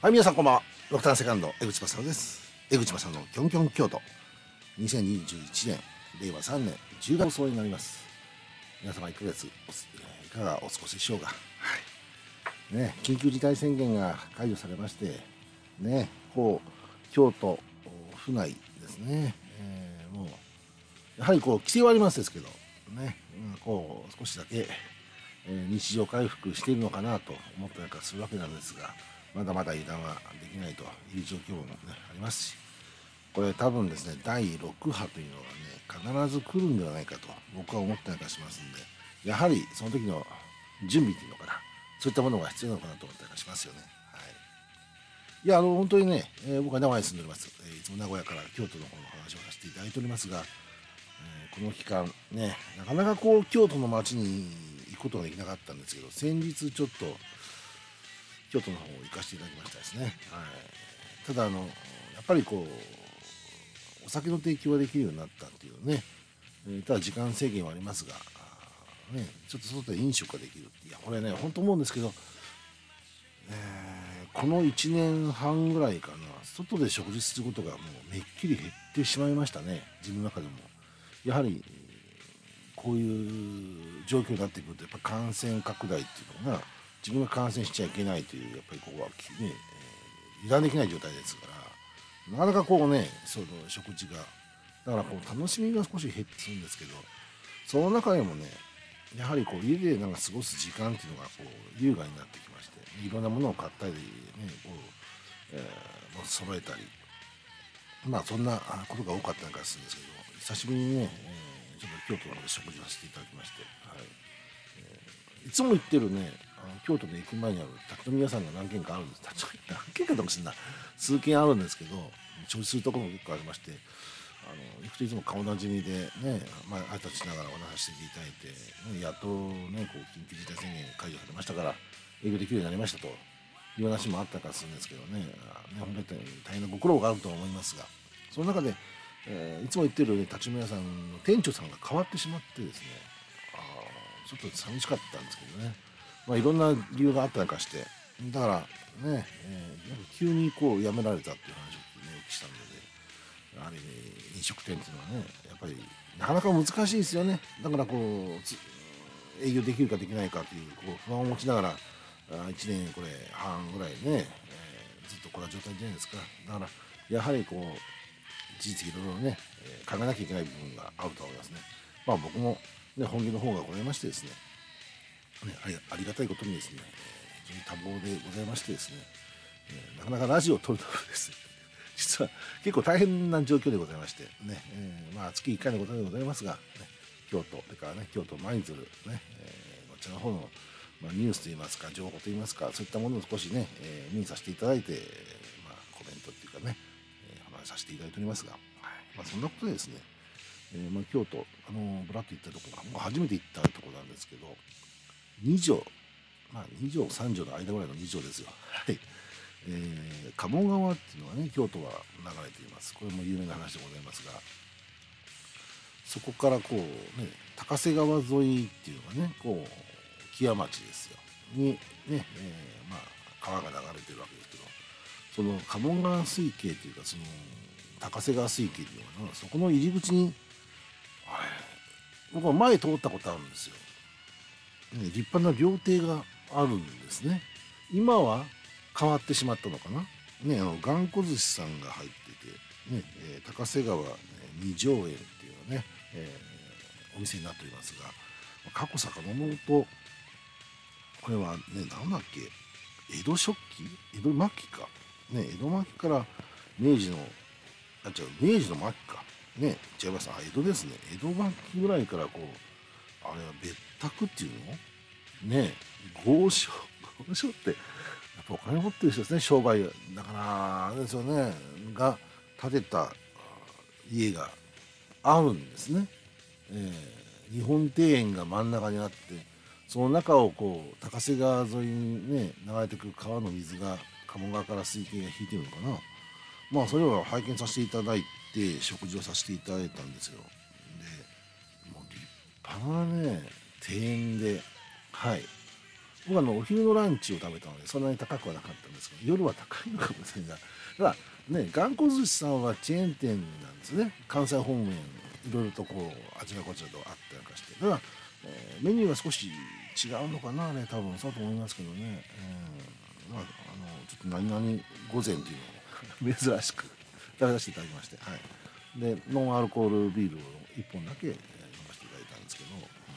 はい、皆さんこんばんは。ドクターセカンド江口正です。江口正のキョンキョン京都、2021年令和3年10月放送になります。皆様1ヶ月いかがお過ごしでしょうか。はいね、緊急事態宣言が解除されましてね、京都府内ですね、もうやはり規制はありますですけどね、少しだけ、日常回復しているのかなと思ったりするわけなんですが、まだまだ油断はできないという状況も、ありますし、これ多分ですね、第6波というのがね、必ず来るんではないかと僕は思ったりしますんで、やはりその時の準備というのかな、そういったものが必要なのかなと思ったりしますよね。はい、いや、本当にね、僕は名古屋に住んでおります。いつも名古屋から京都の方の話をさせていただいておりますが、この期間ね、なかなか京都の街に行くことができなかったんですけど、先日ちょっと京都の方を行かせていただきましたですね。はい、ただやっぱりお酒の提供ができるようになったっていうね、ただ時間制限はありますが、ね、ちょっと外で飲食ができる。いや、これね、本当思うんですけど、この1年半ぐらいかな、外で食事することがもうめっきり減ってしまいましたね、自分の中でも。やはりこういう状況になってくると、やっぱ感染拡大っていうのが、自分が感染しちゃいけないという、やっぱりここはね、油断できない状態ですから、なかなかその食事が、だから楽しみが少し減ってするんですけど、その中でもね、やはり家で過ごす時間っていうのが優雅になってきまして、いろんなものを買ったりね、揃えたり、そんなことが多かったりするんですけど、久しぶりにね、ちょっと京都の方で食事をさせていただきまして、いつも行ってるね、京都の駅前にある立ち飲み屋さんが何軒かあるんです。何軒かともしれない、数軒あるんですけど、調子するところも結構ありまして、行くといつも顔なじみでね、挨拶しながらお話ししていただいて、ね、やっとね、緊急事態宣言解除されましたから、営業できるようになりましたという話もあったりするんですけどね、本当に大変なご苦労があるとは思いますが、その中で、いつも行ってる、立ち飲み屋さんの店長さんが変わってしまってですね、ちょっと寂しかったんですけどね、いろんな理由があったりして、だからね、なんか急に辞められたっていう話をお聞きしたので、やはり、飲食店っていうのはね、やっぱりなかなか難しいですよね。だから営業できるかできないかという不安を持ちながら1年半ぐらいね、ずっとこんな状態じゃないですか。だからやはり事実いろいろね、考えなきゃいけない部分があると思いますね。僕も、ね、本気の方がございましてですね、ありがたいことにですね、非常に多忙でございましてですね、なかなかラジオを撮るとですね、実は結構大変な状況でございましてね、月1回のことでございますが、ね、京都、それからね、京都舞鶴ね、こちらの方の、ニュースといいますか、情報といいますか、そういったものを少しね、見にさせていただいて、コメントっていうかね、話させていただいておりますが、そんなことでですね、京都、ぶらっと行ったところが、初めて行ったところなんですけど、2条、2条3条の間ぐらいの2条ですよ。はい。鴨川っていうのがね、京都は流れています。これも有名な話でございますが、そこから高瀬川沿いっていうのがね、木屋町ですよにね、川が流れてるわけですけど、その鴨川水系というか、その高瀬川水系っていうのかな、そこの入り口に僕は前通ったことあるんですよ。ね、立派な料亭があるんですね。今は変わってしまったのかな。ね、頑固寿司さんが入ってて、ね、高瀬川、二条園っていうね、お店になっておりますが、過去遡ると、これはね、なんだっけ、江戸初期江戸末期か。ね、江戸末期から明治の、明治の末期か。ね、違います。江戸ですね。江戸末期ぐらいからあれは別宅っていうのね、豪商ってやっぱお金持ってる人ですね、商売だからあれですよね、が建てた家があるんですね。日本庭園が真ん中にあって、その中を高瀬川沿いにね流れてくる川の水が鴨川から水系が引いてるのかな。それを拝見させていただいて食事をさせていただいたんですよ。でもう立派なね庭園で、はい、 僕はお昼のランチを食べたのでそんなに高くはなかったんですけど、夜は高いのかもしれないが、ただね、頑固寿司さんはチェーン店なんですね。関西方面いろいろとこうあちらこちらとあったりなんかして、ただ、メニューが少し違うのかなね、多分そうと思いますけどね、まあ、ちょっと何々午前っていうのを珍しく食べさせていただきまして、はい、でノンアルコールビールを1本だけ飲ませていただいたんですけど、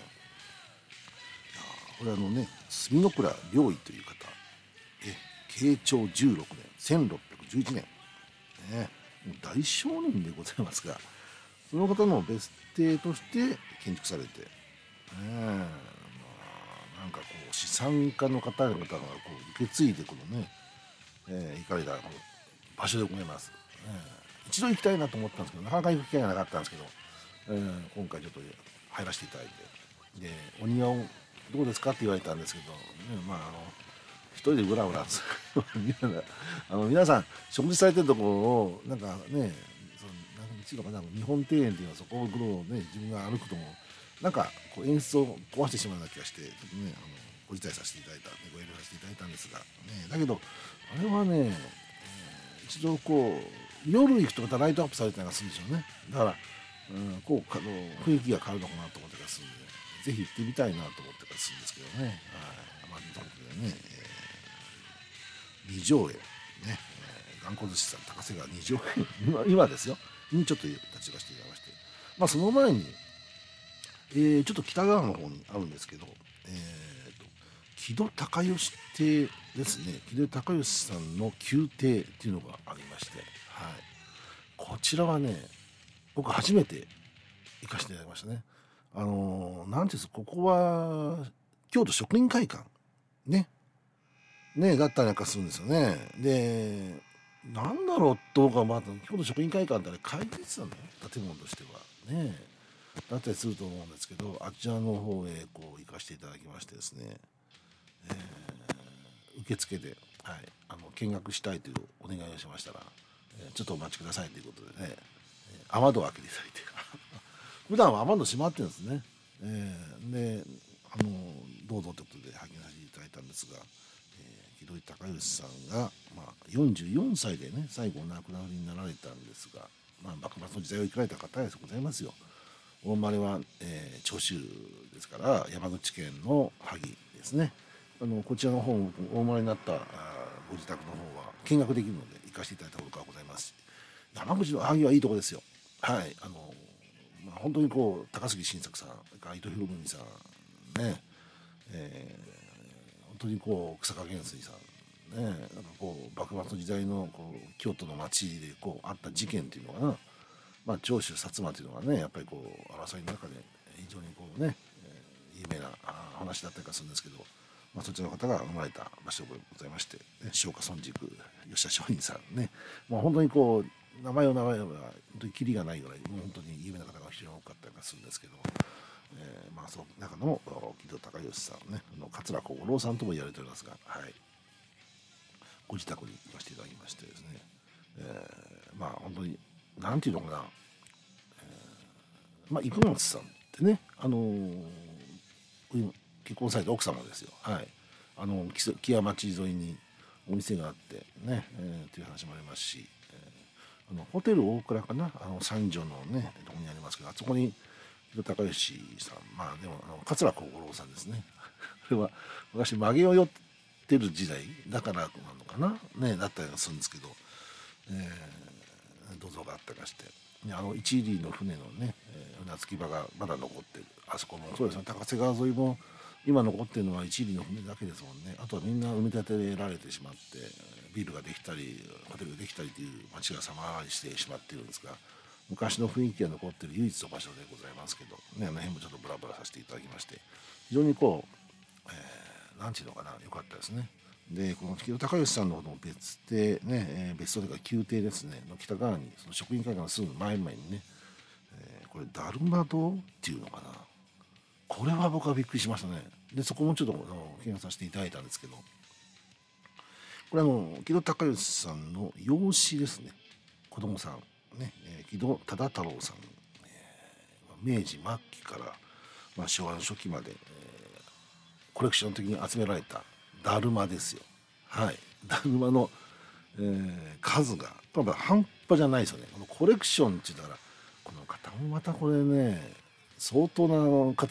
これね、住の倉良医という方、慶長16年1611年、ね、もう大商人でございますが、その方の別邸として建築されて、なんかこう資産家の方々がこう受け継いでこのね、行かれた場所でございます、一度行きたいなと思ったんですけど、なかなか行く機会がなかったんですけど、今回ちょっと入らせていただいて、でお庭をどうですかって言われたんですけど、まあ一人でブラブラ皆さん食事されてるところをなんかね、そのなんか日本庭園っていうのはそこをね自分が歩くともなんかこう演出を壊してしまうような気がして、ちょっとねご辞退させていただいた、ご遠慮させていただいたんですが、ね、だけどあれはね、一度こう夜行くとまたライトアップされたりがするんでしょうね。だから、こう雰囲気が変わるのかなと思ってからするんで、ぜひ行ってみたいなと思ってからするんですけどね。はい、まあということでね、二条園ね、頑固寿司さん高瀬川二条園今ですよにちょっと立ち寄らせていただきまして、まあその前に、ちょっと北側の方にあるんですけど、木戸孝允邸ですね。木戸孝允さんの宮邸っていうのがありまして、はい、こちらはね、僕初めて行かせていただきましたね。なんていうんですか、ここは京都職人会館ねだったりなんかするんですよね。で、なんだろうとか、まあ京都職員会館ってあれ会議室なの建物としてはねだったりすると思うんですけど、あちらの方へこう行かせていただきましてですね、受付で、はい、見学したいというお願いをしましたら、ちょっとお待ちくださいということでね、雨戸を開けていただいて普段は雨戸閉まってるんですね、でどうぞということで拝見させていただいたんですが、木戸孝允さんが、まあ、44歳でね最後お亡くなりになられたんですが、まあ、幕末の時代を生きられた方でございますよ。お生まれは、長州ですから山口県の萩ですね。こちらの方お生まれになったご自宅の方は見学できるので行かせていただいたことがございますし、山口の萩はいいとこですよ。はい、まあ、本当にこう高杉晋作さん、伊藤博文さんね、本当にこう草加元帥さんね、なんかこう幕末の時代のこう京都の町でこうあった事件っていうのかな、まあ、長州薩摩というのがねやっぱりこう争いの中で非常にこうね、有名な話だったりかするんですけど、まあ、そちらの方が生まれた場所でございまして、ね、松下村塾吉田松陰さんね、まあ、本当にこう名前は本当にキリがないぐらいもう本当に有名な方が非常に多かったりするんですけど、まあその中の木戸孝允さんね、桂小五郎さんとも言われておりますが、はい、ご自宅に行かせていただきましてですね、まあ本当になんていうのかな、まあ生松さんってね、結婚された奥様ですよ。はい、木屋町沿いにお店があってね、という話もありますし、ホテル大倉かな、三条のねところにありますけど、あそこに木戸孝允さん、まあでも桂小五郎さんですねこれは昔曲げを寄ってる時代だからなのかなね、だったりするんですけど、銅像があったりして、一里の船のね、船着き場がまだ残ってる、あそこもそうですね、高瀬川沿いも今残ってるのは一里の船だけですもんね。あとはみんな埋め立てられてしまって、ビルができたりホテルができたりという街が様変わりしてしまっているんですが、昔の雰囲気が残っている唯一の場所でございますけど、ね、あの辺もちょっとブラブラさせていただきまして、非常にこう、なんていうのかな、良かったですね。で、この木戸孝允さんの方の別邸ね、別荘というか宮邸ですねの北側に、その職員会館のすぐ前々にね、これダルマ堂っていうのかな、これは僕はびっくりしましたね。でそこもちょっと見学させていただいたんですけど、これ木戸孝允さんの養子ですね、子供さんね、木戸忠太郎さん、明治末期から、まあ、昭和の初期まで、 コレクション的に集められただるまですよ。はい、だるまの、数が多分半端じゃないですよね。このコレクションって言ったからこの方もまたこれね相当な方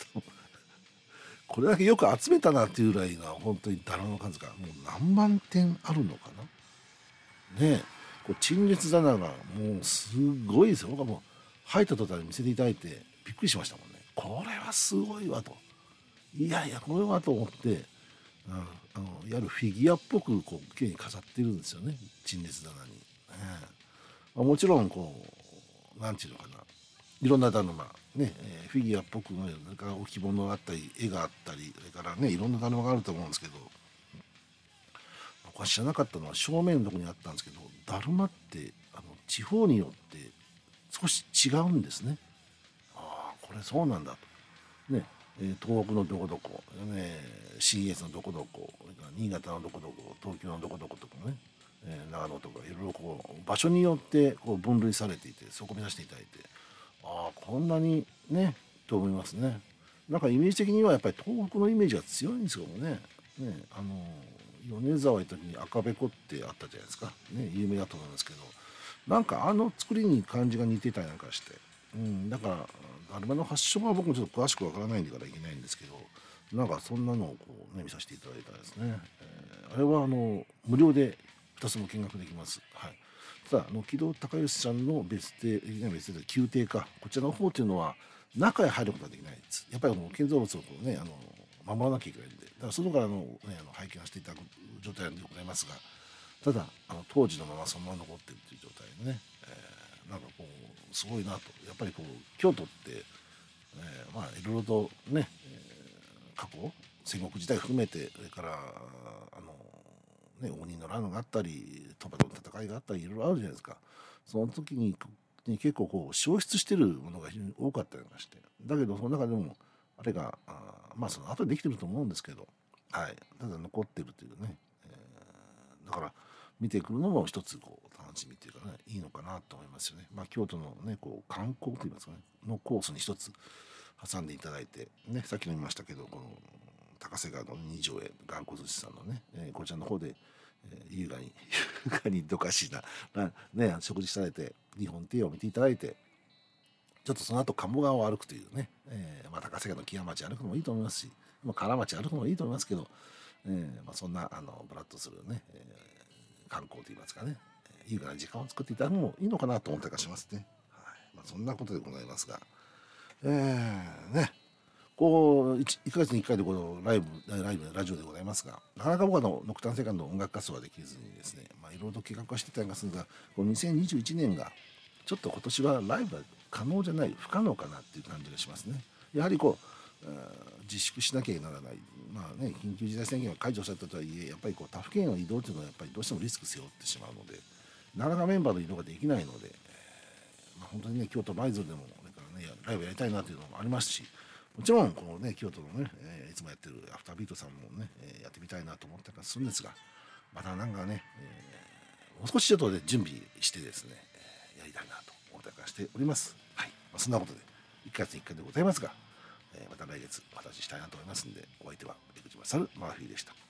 これだけよく集めたなっていうぐらいな本当にだるまの数がもう何万点あるのかなねえ。こう陳列棚がもうすごいですよ。僕はもう入った途端に見せていただいてびっくりしましたもんね。これはすごいわと。いやいやこれはと思って、いわゆるフィギュアっぽくこう綺麗に飾ってるんですよね、陳列棚に。もちろんこうなんていうのかないろんなだるまね、フィギュアっぽくそれから置物があったり絵があったりそれからねいろんなだるまがあると思うんですけど、僕は知らなかったのは正面のところにあったんですけど、だるまって地方によって少し違うんですね。ああこれそうなんだとね。東北のどこどこ、CS のどこどこ、新潟のどこどこ、東京のどこどことかね、長野とかいろいろこう場所によってこう分類されていてそこを目指していただいて、ああこんなにねと思いますね。なんかイメージ的にはやっぱり東北のイメージが強いんですけどもね。米沢行った時に赤べこってあったじゃないですか、ね、有名だと思いますけど、なんか作りに感じが似てたりなんかして、だからだるまの発祥は僕もちょっと詳しくわからないんでからいけないんですけど、なんかそんなのをこう、ね、見させていただいたですね、あれは無料で2つも見学できます。はい、ただ木戸孝允さんの別邸別邸で宮廷かこちらの方というのは中へ入ることはできないです。やっぱり建造物をこうね守らなきゃいけないんで、だから外から拝見していただく状態でございますが、ただ当時のままそのまま残っているという状態でね、なんかこうすごいなと。やっぱりこう京都って、まあいろいろとね、過去戦国時代含めてそれから応仁の乱があったり鳥羽の戦いがあったりいろいろあるじゃないですか。その時に結構こう消失してるものが非常に多かったりまして、だけどその中でもあれがまあその後でできてると思うんですけど、はい、ただ残ってるというね、だから見てくるのも一つこう楽しみというかねいいのかなと思いますよね。まあ京都のねこう観光といいますかねのコースに一つ挟んでいただいてね、さっきも言いましたけどこの高瀬川の二条へ頑固寿司さんのね、こちらの方で、優雅にどかしいなね食事されて日本庭園を見ていただいて、ちょっとその後鴨川を歩くというね、まあ、高瀬川の木屋町歩くのもいいと思いますし、まあ、唐町歩くのもいいと思いますけど、まあ、そんなブラッとするね、観光といいますかね、優雅な時間を作っていただくのもいいのかなと思ったりしますね。はい、まあ、そんなことでございますが、ねこう 1ヶ月に1回でこのライブラジオでございますが、なかなか僕はノクターンセカンド音楽活動ができずにですね、まあ、いろいろと計画はしてたりするが、この2021年がちょっと今年はライブは可能じゃない不可能かなっていう感じがしますね。やはりこう自粛しなきゃならない、まあね、緊急事態宣言が解除されたとはいえやっぱりこう他府県への移動というのはやっぱりどうしてもリスク背負ってしまうので、なかなかメンバーの移動ができないので、まあ、本当にね京都舞鶴でもこれからねライブやりたいなというのもありますし、もちろんこのね京都のね、いつもやってるアフタービートさんもね、やってみたいなと思ったりするんですが、またなんかね、もう少しちょっと、ね、準備してですね、やりたいなと思ったりしております。はい、まあ、そんなことで1ヶ月に1回でございますが、また来月お話ししたいなと思いますので、お相手は江口勝マーフィーでした。